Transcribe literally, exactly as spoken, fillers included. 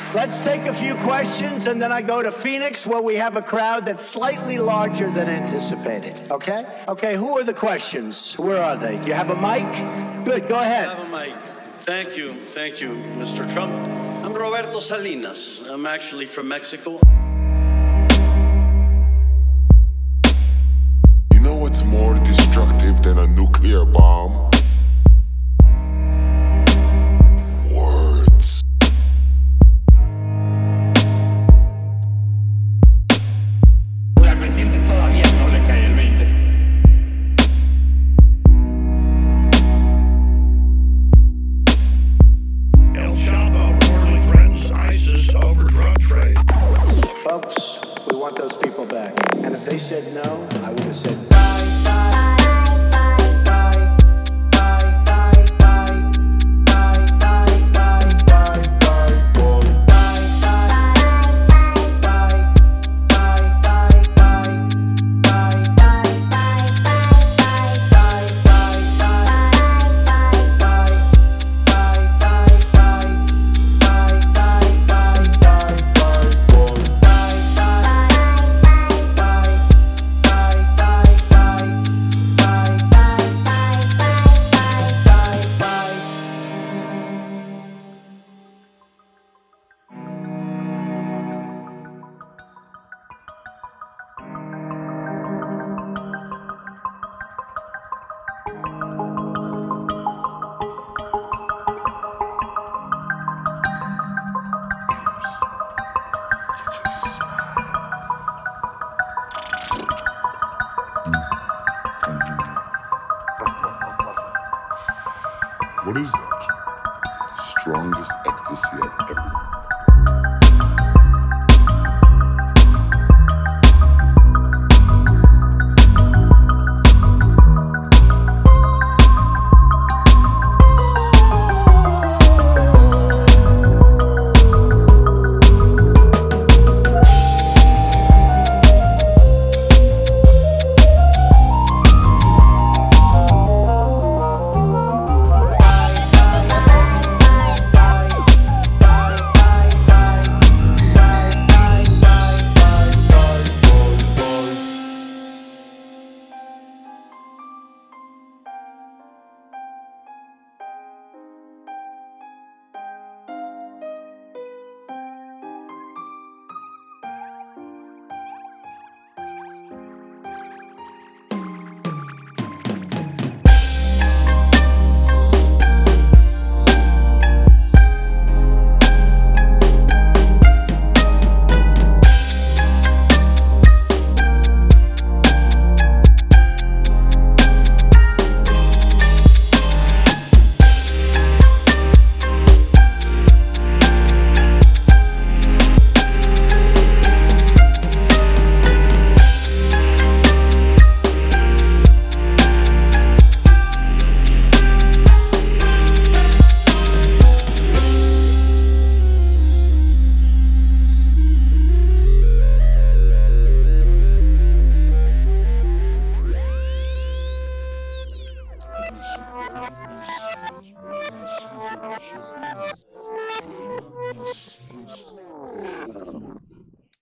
Let's take a few questions, and then I go to Phoenix, where we have a crowd that's slightly larger than anticipated. Okay? Okay, who are the questions? Where are they? Do you have a mic? Good, go ahead. I have a mic. Thank you. Thank you, Mister Trump. I'm Roberto Salinas. I'm actually from Mexico. You know what's more destructive than a nuclear bomb? Words. Al presidente todavía no le cae el veinte. El Chapo reportedly threatens ISIS over drug trade. Folks, we want those people back. And if they said no, I would have said bye, bye. What is that?